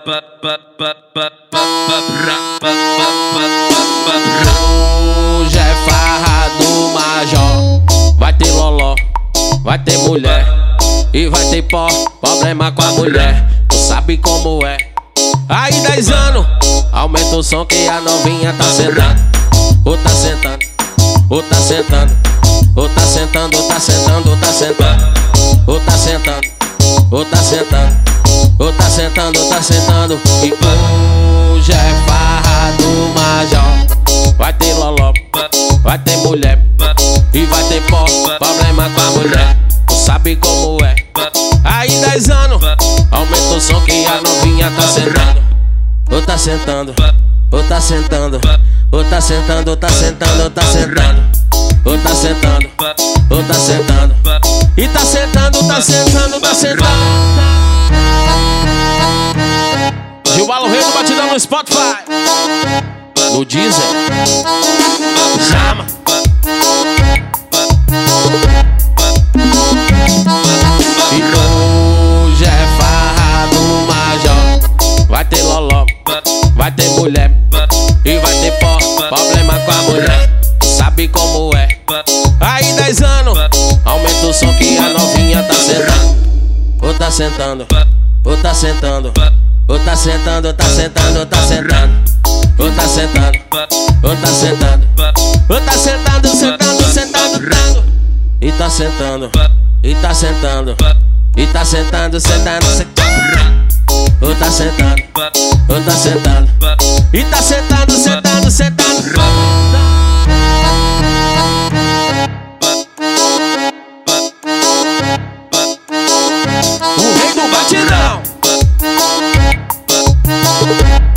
Hoje é farra do Major. Vai ter loló, vai ter mulher e vai ter pó, problema com a mulher. Tu sabe como é. Aí 10 anos, aumenta o som que a novinha tá sentando. Ou tá sentando, ou tá sentando, ou tá sentando, ou tá sentando, ou tá sentando, ou tá sentando, ou tá sentando, ou tá sentando, ou tá sentando. E hoje é farra do Major. Vai ter loló, vai ter mulher e vai ter pó, problema com a mulher. Tu sabe como é. Aí 10 anos, aumenta o som que a novinha tá sentando. Ou tá sentando, ou tá sentando, ou tá sentando, ou tá sentando, ou tá sentando, ou tá sentando, ou tá sentando, e tá sentando, tá sentando, tá sentando. Gilvaldo Rei do Batidão no Spotify, no Deezer, chama. E hoje é farra do Major. Vai ter loló, vai ter mulher e vai ter pó, problema com a mulher. Sabe como é. Aí 10 anos, aumenta o som que a novinha tá sentando. Ou tá sentando, ou tá sentando, ou tá sentando, ou tá sentando, ou tá sentando, ou tá sentando, ou tá sentando, ou tá sentando, sentando, sentando, sentando. E tá sentando, e tá sentando, e tá sentando, sentando, sentando. Ou tá sentando, ou tá sentando, e tá sentando, sentando, sentando. O Rei do Batidão.